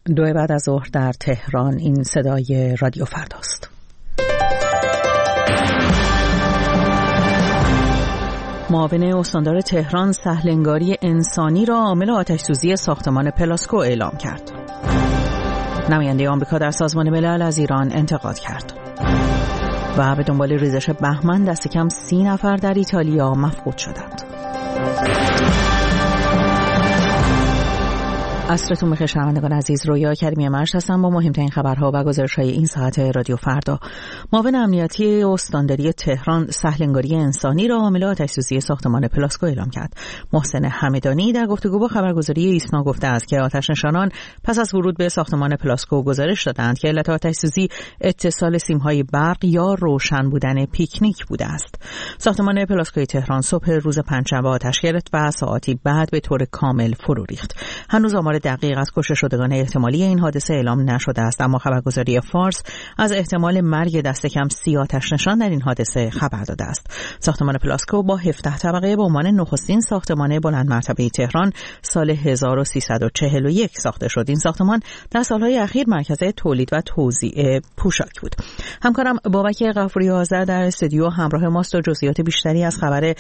2 بعد از ظهر در تهران. این صدای رادیو فرداست. معاون استاندار تهران سهل‌انگاری انسانی را عامل آتش‌سوزی ساختمان پلاسکو اعلام کرد. نماینده آمریکا در سازمان ملل از ایران انتقاد کرد. و به دنبال ریزش بهمن دست کم 30 نفر در ایتالیا مفقود شدند. عصرتون بخیر شنوندگان عزیز، رویا کریمی مرش هستم با مهمترین خبرها و گزارش‌های این ساعت رادیو فردا. معاون امنیتی استانداری تهران سهل‌انگاری انسانی را عامل آتش‌سوزی ساختمان پلاسکو اعلام کرد. محسن حمیدانی در گفتگو با خبرگزاری ایسنا گفته است که آتش‌نشانان پس از ورود به ساختمان پلاسکو گزارش دادند که علت آتش‌سوزی اتصال سیم‌های برق یا روشن بودن پیکنیک بوده است. ساختمان پلاسکوی تهران صبح روز پنجشنبه آتش گرفت و ساعتی بعد به طور کامل فرو ریخت. هنوز آمار دقیق از کشته شدگان احتمالی این حادثه اعلام نشده است، اما خبرگزاری فارس از احتمال مرگ دست کم 30 آتش‌نشان در این حادثه خبر داده است. ساختمان پلاسکو با 17 طبقه به عنوان نخستین ساختمان بلند مرتبه تهران سال 1341 ساخته شد. این ساختمان در سالهای اخیر مرکز تولید و توزیع پوشاک بود. همکارم بابک غفوری آذر در استودیو همراه ماست و جزئیات بیشتری از خبر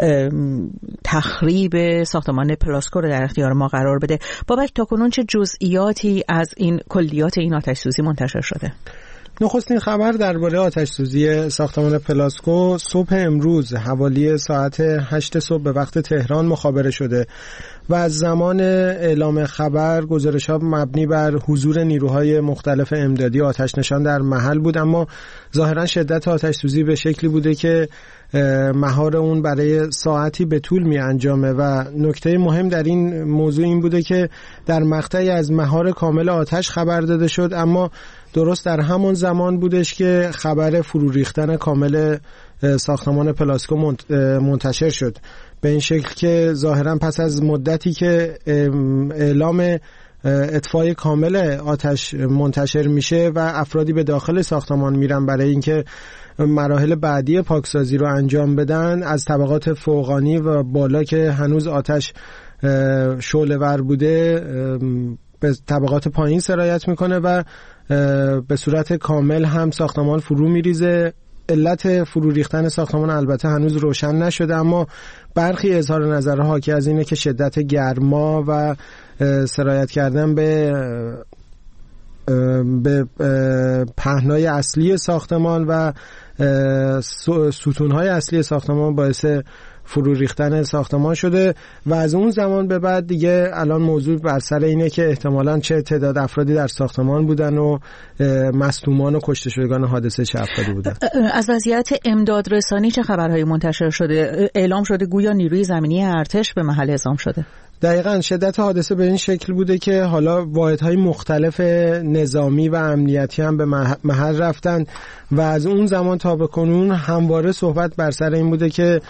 تخریب ساختمان پلاسکو رو در اختیار ما قرار بده. بابک، تاکنون چه جزئیاتی از این کلیات این آتش‌سوزی منتشر شده؟ نخستین خبر درباره آتش‌سوزی ساختمان پلاسکو صبح امروز حوالی ساعت 8 صبح به وقت تهران مخابره شده و از زمان اعلام خبر گزارش‌ها مبنی بر حضور نیروهای مختلف امدادی آتش‌نشان در محل بود، اما ظاهراً شدت آتش‌سوزی به شکلی بوده که مهار اون برای ساعتی به طول می انجامه و نکته مهم در این موضوع این بوده که در مقطعی از مهار کامل آتش خبر داده شد، اما درست در همون زمان بودش که خبر فرو ریختن کامل ساختمان پلاسکو منتشر شد، به این شکل که ظاهرا پس از مدتی که اعلام اطفای کامل آتش منتشر میشه و افرادی به داخل ساختمان میرن برای اینکه مراحل بعدی پاکسازی رو انجام بدن، از طبقات فوقانی و بالا که هنوز آتش شعله‌ور بوده به طبقات پایین سرایت میکنه و به صورت کامل هم ساختمان فرو میریزه. علت فرو ریختن ساختمان البته هنوز روشن نشده، اما برخی اظهار نظرها حاکی از اینه که شدت گرما و سرایت کردن به پهنای اصلی ساختمان و ستونهای اصلی ساختمان باعث فرو ریختن ساختمان شده و از اون زمان به بعد دیگه الان موضوع بر سر اینه که احتمالاً چه تعداد افرادی در ساختمان بودن و مصدومان و کشته شدگان حادثه چه افرادی بودن. از وضعیت امداد رسانی چه خبرهایی منتشر شده؟ اعلام شده گویا نیروی زمینی ارتش به محل اعزام شده. دقیقاً شدت حادثه به این شکل بوده که حالا واحدهای مختلف نظامی و امنیتی هم به محل رفتن و از اون زمان تا به کنون همواره صحبت بر سر این بوده که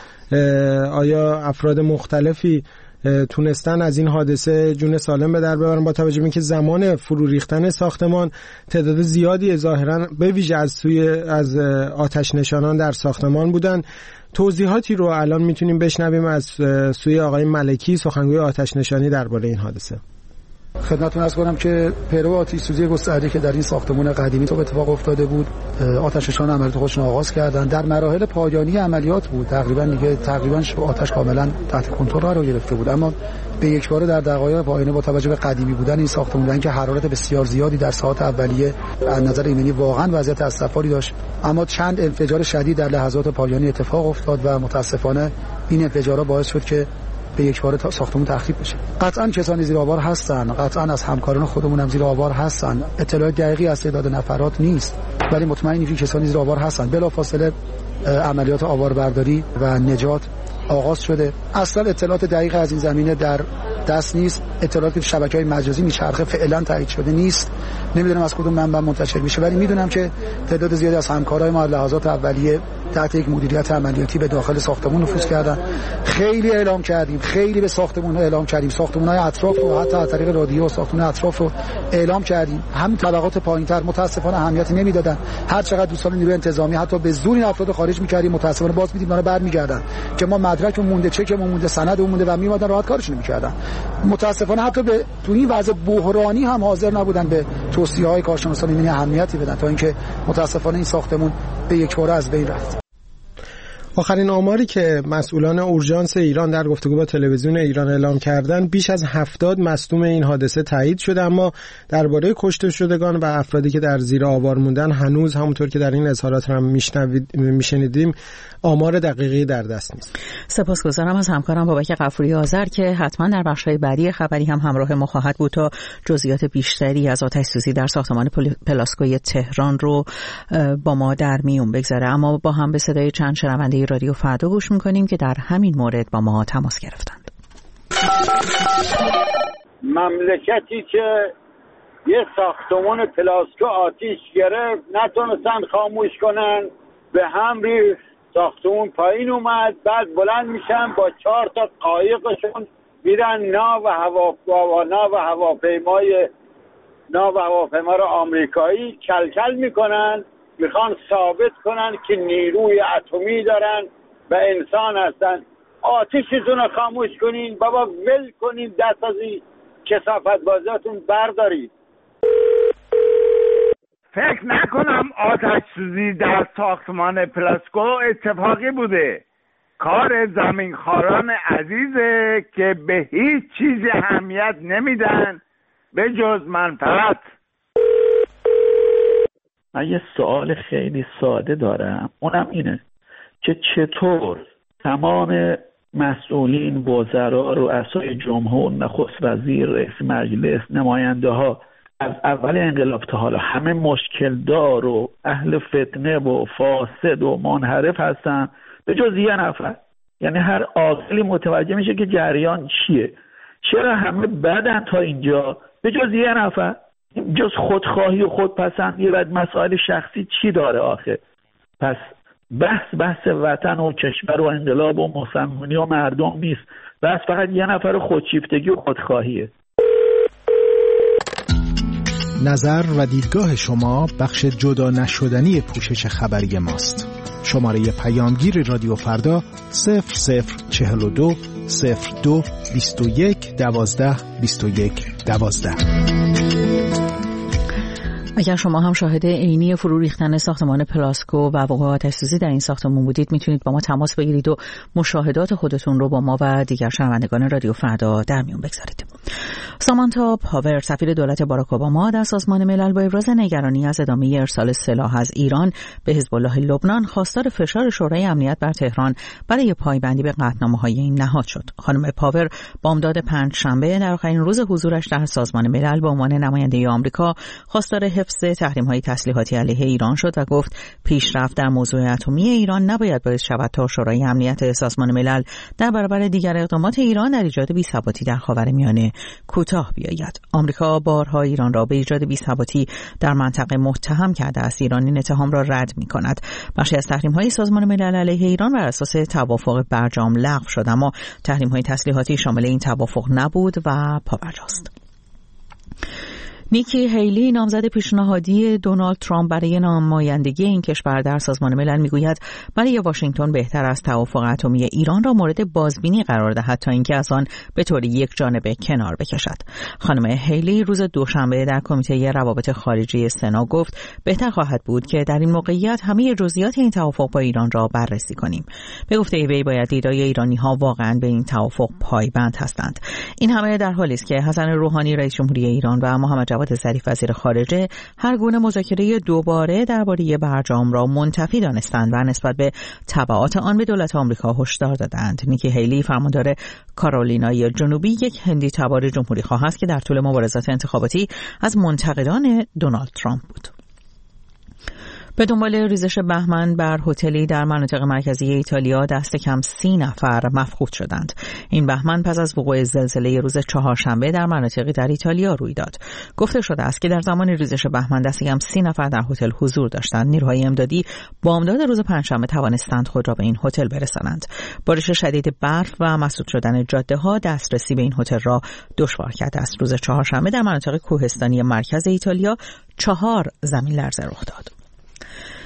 آیا افراد مختلفی تونستن از این حادثه جون سالم به در ببرن، با توجه به اینکه زمان فرو ریختن ساختمان تعداد زیادی ظاهرا به ویژه از آتش نشانان در ساختمان بودن. توضیحاتی رو الان میتونیم بشنویم از سوی آقای ملکی، سخنگوی آتش نشانی درباره این حادثه. خدمتتون عرض کنم که پیرو آتش‌سوزی گسترده که در این ساختمان قدیمی تو اتفاق افتاده بود، آتش‌نشان عملیات خودشون آغاز کردن. در مراحل پایانی عملیات بود، تقریبا آتش کاملا تحت کنترل قرار گرفته بود، اما به یک باره در دقایق پایانی با توجه به قدیمی بودن این ساختمان که حرارت بسیار زیادی در ساعات اولیه از نظر ایمنی واقعا وضعیت اسفباری داشت، اما چند انفجار شدید در لحظات پایانی اتفاق افتاد و متاسفانه این انفجارها باعث شد که به یک بار ساختمون تخریب بشه. قطعاً کسانی زیر آوار هستن، قطعاً از همکاران خودمون هم زیر آوار هستن. اطلاعات دقیقی از تعداد نفرات نیست، ولی مطمئنیم که کسانی زیر آوار هستن. بلافاصله عملیات آواربرداری و نجات آغاز شده. اصلا اطلاعات دقیق از این زمینه در دست نیست. اطلاعاتی که شبکه‌های مجازی میچرخه فعلا تایید شده نیست. نمیدونم از کدوم منبع منتشر میشه، ولی میدونم که تعداد زیادی از همکارای ما لحظات اولیه تحت یک مدیریت عملیاتی به داخل ساختمون نفوذ کردن. خیلی اعلام کردیم، خیلی به ساختمون اعلام کردیم، ساختمان‌های اطراف رو حتی از طریق رادیو ساختمان اطراف رو اعلام کردیم. هم طبقات پایین‌تر متاسفانه اهمیتی نمیدادن. هر چقدر دوستان نیروی انتظامی حتی به زور این افراد خارج می‌کردیم، متاسفانه باز می‌دیدیم اونا برمیگردن که ما مدرکمون مونده، چکمون مونده، سندمون مونده و میومدن راحت کارشون می‌کردن. متاسفانه حتی تو این وضع بحرانی هم حاضر نبودن به توصیه‌های کارشناسان این اهمیتی بدن تا اینکه متاسفانه این ساختمون به یک باره از بین رفت. آخرین آماری که مسئولان اورژانس ایران در گفتگو با تلویزیون ایران اعلام کردند بیش از 70 مصدوم این حادثه تایید شده، اما درباره کشته شدگان و افرادی که در زیر آوار موندن هنوز همونطور که در این اظهارات هم میشنیدیم آمار دقیقی در دست نیست. سپاسگزارم از همکارم بابک غفوری آذر که حتما در بخش‌های بعدی خبری هم همراه ما خواهد بود تا جزئیات بیشتری از آتش‌سوزی در ساختمان پلاسکوی تهران رو با ما در میون بگذاره. اما با هم به صدای چند شنونده رادیو فردا گوش میکنیم که در همین مورد با ما تماس گرفتند. مملکتی که یه ساختمان پلاسکو آتیش گرفت نتونستن خاموش کنن، به هم ریخت، ساختمون پایین اومد، بعد بلند میشن با 4 تا قایقشون میرن ناو هواپیما رو آمریکایی کلکل میکنن، میخوان ثابت کنن که نیروی اتمی دارن و انسان هستن. آتیشتون رو خاموش کنین بابا، ول کنین، دست از این کثافت بازیاتون بردارید. فکر نکنم آتش سوزی در ساختمان پلاسکو اتفاقی بوده. کار زمینخواران عزیزه که به هیچ چیز اهمیت نمیدن به جز منفعت. من یه سوال خیلی ساده دارم، اونم اینه که چطور تمام مسئولین، وزرا، رؤسای جمهور، نخست وزیر، رئیس مجلس، نماینده ها از اول انقلاب تا حالا همه مشکل دار و اهل فتنه و فاسد و منحرف هستن به جز یه نفر. یعنی هر عاقلی متوجه میشه که جریان چیه. چرا همه بدن تا اینجا به جز یه نفر؟ جز خودخواهی و خودپسندی و مسائل شخصی چی داره آخه؟ پس بحث وطن و کشور و انقلاب و مسلمانی و مردم نیست، بس فقط یه نفر خودشیفتگی و خودخواهیه. نظر و دیدگاه شما بخش جدا نشدنی پوشش خبری ماست. شماره پیامگیر رادیو فردا 0042 02 21 12 21 12. اگر شما هم شاهد عینی فرو ریختن ساختمان پلاسکو و وقوع آتش‌سوزی در این ساختمان بودید، میتونید با ما تماس بگیرید و مشاهدات خودتون رو با ما و دیگر شنوندگان رادیو فردا در میون بگذارید. سامانتا پاور، سفیر دولت باراک اوباما در سازمان ملل، با ابراز نگرانی از ادامه ارسال سلاح از ایران به حزب الله لبنان خواستار فشار شورای امنیت بر تهران برای پایبندی به قطعنامه‌های این نهاد شد. خانم پاور بامداد پنجشنبه در آخرین روز حضورش در سازمان ملل به عنوان نماینده آمریکا خواستار حفظ تحریم‌های تسلیحاتی علیه ایران شد و گفت پیشرفت در موضوع اتمی ایران نباید باعث شود تا شورای امنیت سازمان ملل در برابر دیگر اقدامات ایران در ایجاد بی‌ثباتی در خاورمیانه کوتاه بیاید. آمریکا بارها ایران را به ایجاد بی‌ثباتی در منطقه متهم کرده است. ایران این اتهام را رد می‌کند. بخشی از تحریم‌های سازمان ملل علیه ایران بر اساس توافق برجام لغو شد، اما تحریم‌های تسلیحاتی شامل این توافق نبود و پابرجاست. نیکی هیلی، نامزد پیشنهادی دونالد ترامپ برای نمایندگی این کشور در سازمان ملل، میگوید برای واشنگتن بهتر است توافق اتمی ایران را مورد بازبینی قرار دهد تا اینکه از آن به طور یک جانبه کنار بکشد. خانم هیلی روز دوشنبه در کمیته روابط خارجی سنا گفت بهتر خواهد بود که در این موقعیت همه جزئیات این توافق با ایران را بررسی کنیم. به گفته وی باید ایرای ایرانی‌ها واقعاً به این توافق پایبند هستند. این همه در حالی است که حسن روحانی رئیس جمهوری ایران و محمد جواد ظریف وزیر خارجه هر گونه مذاکره دوباره درباره برجام را منتفی دانستند و نسبت به تبعات آن به دولت آمریکا هشدار دادند. نیکی هیلی فرماندار کارولینای جنوبی یک هندی تبار جمهوری خواه است که در طول مبارزات انتخاباتی از منتقدان دونالد ترامپ بود. به دنبال ریزش بهمن بر هتلی در مناطق مرکزی ایتالیا دست کم 30 نفر مفقود شدند. این بهمن پس از وقوع زلزله روز چهارشنبه در مناطقی در ایتالیا روی داد. گفته شده است که در زمان ریزش بهمن دست کم 30 نفر در هتل حضور داشتند. نیروهای امدادی بامداد روز پنجشنبه توانستند خود را به این هتل برسانند. بارش شدید برف و مسدود شدن جاده‌ها دسترسی به این هتل را دشوار کرده است. روز چهارشنبه در مناطق کوهستانی مرکز ایتالیا 4 زمین لرزه رخ داد.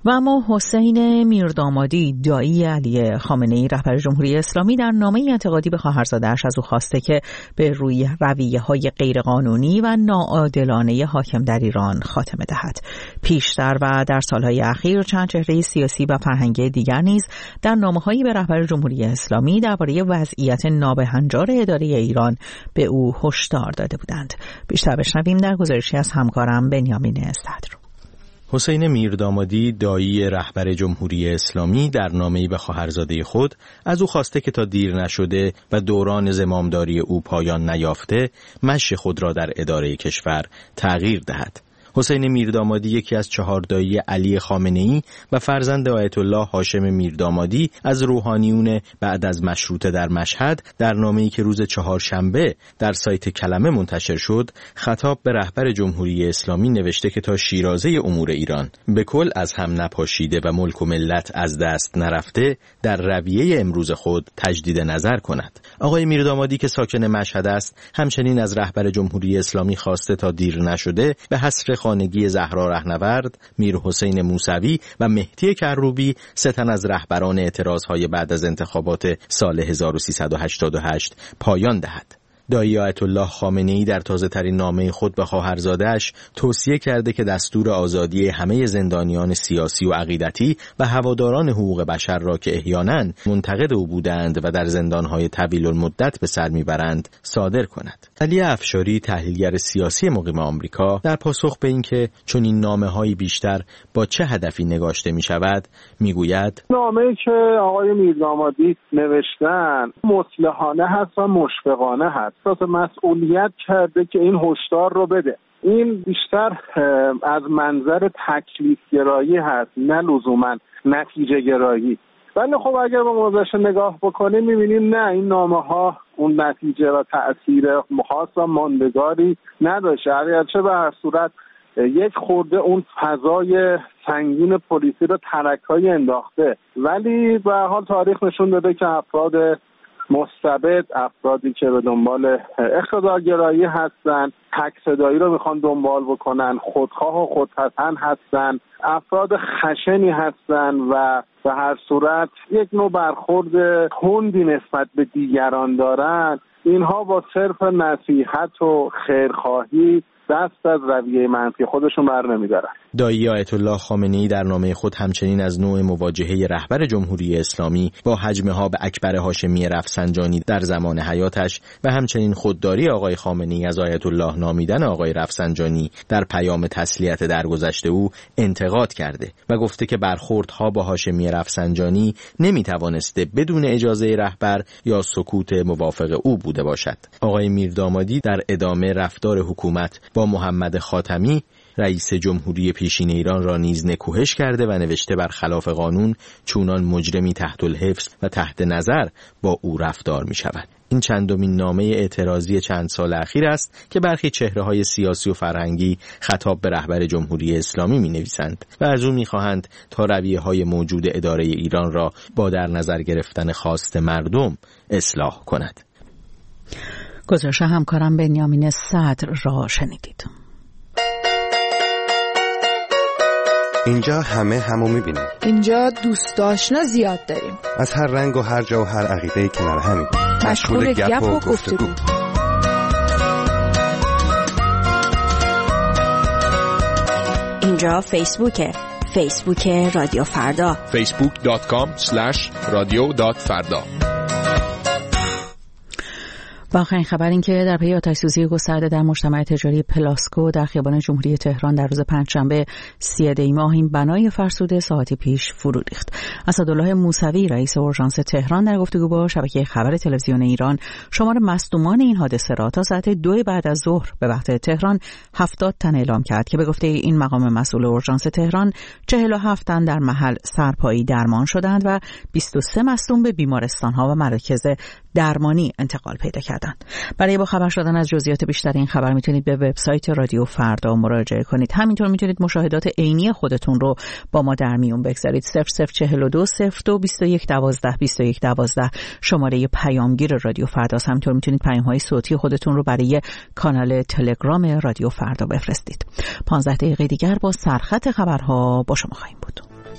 و اما حسین میردامادی دایی علی خامنه‌ای رهبر جمهوری اسلامی در نامه انتقادی به خواهرزاده‌اش از او خواسته که به روی رویه‌های غیرقانونی و ناعادلانه حاکم در ایران خاتمه دهد. پیشتر و در سالهای اخیر چند چهره سیاسی و فرهنگی دیگر نیز در نامه‌هایی به رهبر جمهوری اسلامی درباره وضعیت نابهنجار اداره ایران به او هشدار داده بودند. بیشتر بشنویم در گزارشی از همکارم بنیامین صدر. حسین میردامادی دایی رهبر جمهوری اسلامی در نامه‌ای به خواهرزاده خود از او خواسته که تا دیر نشده و دوران زمامداری او پایان نیافته مشی خود را در اداره کشور تغییر دهد. حسین میردامادی یکی از 4 دایی علی خامنه‌ای و فرزند آیت الله هاشم میردامادی از روحانیون بعد از مشروطه در مشهد در نامه‌ای که روز 4 شنبه در سایت کلمه منتشر شد خطاب به رهبر جمهوری اسلامی نوشته که تا شیرازه امور ایران به کل از هم نپاشیده و ملک و ملت از دست نرفته در رویه امروز خود تجدید نظر کند. آقای میردامادی که ساکن مشهد است همچنین از رهبر جمهوری اسلامی خواسته تا دیر نشده به حصر خانگی زهرا رهنورد، میر حسین موسوی و مهدی کروبی 3 تن از رهبران اعتراضهای بعد از انتخابات سال 1388 پایان دهد. دایی آیت الله خامنه‌ای در تازه‌ترین نامه خود به خواهرزاده‌اش توصیه کرده که دستور آزادی همه زندانیان سیاسی و عقیدتی و هواداران حقوق بشر را که احیانا منتقد او بودند و در زندان‌های طویل المدت به سر میبرند صادر کند. علی افشاری تحلیلگر سیاسی مقیم آمریکا در پاسخ به اینکه چون این نامه‌های بیشتر با چه هدفی نگاشته می‌شود میگوید نامه‌ای که آقای میردامادی نوشتن مصلحانه هست و مشفقانه هست. احساس مسئولیت کرده که این هشدار رو بده. این بیشتر از منظر تکلیف گرایی هست نه لزوما نتیجه گرایی. ولی خب اگر به موضوعش نگاه بکنیم میبینیم نه، این نامه ها اون نتیجه و تأثیر خاص و ماندگاری نداشته. اگرچه به هر صورت یک خورده اون فضای سنگین پلیسی رو ترک‌های انداخته، ولی به هر حال تاریخ نشون داده که افراد مستبد، افرادی که به دنبال اقتدارگرایی هستن، تک صدایی رو میخوان دنبال بکنن، خودخواه و خودپسند هستن، افراد خشنی هستن و به هر صورت یک نوع برخورد تندی نسبت به دیگران دارن. اینها با صرف نصیحت و خیرخواهی دست از رویه منفی خودشون بر نمیدارن. دایی آیت الله خامنه‌ای در نامه خود همچنین از نوع مواجهه رهبر جمهوری اسلامی با هجمه‌ها به اکبر هاشمی رفسنجانی در زمان حیاتش و همچنین خودداری آقای خامنه‌ای از آیت الله نامیدن آقای رفسنجانی در پیام تسلیت درگذشته او انتقاد کرده و گفته که برخوردها با هاشمی رفسنجانی نمیتوانسته بدون اجازه رهبر یا سکوت موافق او بوده باشد. آقای میردامادی در ادامه رفتار حکومت با محمد خاتمی رئیس جمهوری پیشین ایران را نیز نکوهش کرده و نوشته برخلاف قانون چونان مجرمی تحت الحفظ و تحت نظر با او رفتار می شود. این چندمین نامه اعتراضی چند سال اخیر است که برخی چهره‌های سیاسی و فرهنگی خطاب به رهبر جمهوری اسلامی می نویسند و از او می خواهند تا رویه‌های موجود اداره ایران را با در نظر گرفتن خواست مردم اصلاح کند. گزارش همکارم بنیامین صدر را شنیدید. اینجا همه همو میبینیم. اینجا دوست آشنا زیاد داریم. از هر رنگ و هر جا و هر عقیده‌ای کنار همیم. مشغول گپ و گفتگو. اینجا فیسبوکه. فیسبوک رادیو فردا. facebook.com/radio.farda. و آخرین خبر این که در پی آتش‌سوزی گسترده در مجتمع تجاری پلاسکو در خیابان جمهوری تهران در روز پنجشنبه 3 دی ماه این بنای فرسوده ساعتی پیش فرو ریخت. اسدالله موسوی رئیس اورژانس تهران در گفتگو با شبکه خبر تلویزیون ایران شمار مصدومان این حادثه را تا ساعت 2 بعد از ظهر به وقت تهران 70 تن اعلام کرد که به گفته این مقام مسئول اورژانس تهران 47 تن در محل سرپایی درمان شدند و 23 مصدوم به بیمارستان‌ها و مراکز درمانی انتقال پیدا کردند. برای با خبر شدن از جزئیات بیشتر این خبر میتونید به وبسایت رادیو فردا مراجعه کنید. همینطور میتونید مشاهدات عینی خودتون رو با ما در میون بگذارید. 0042 02 21 12 21 12 شماره پیامگیر رادیو فردا. همینطور میتونید پیام‌های صوتی خودتون رو برای کانال تلگرام رادیو فردا بفرستید. 15 دقیقه دیگر با سرخط خبرها با شما خواهیم بود.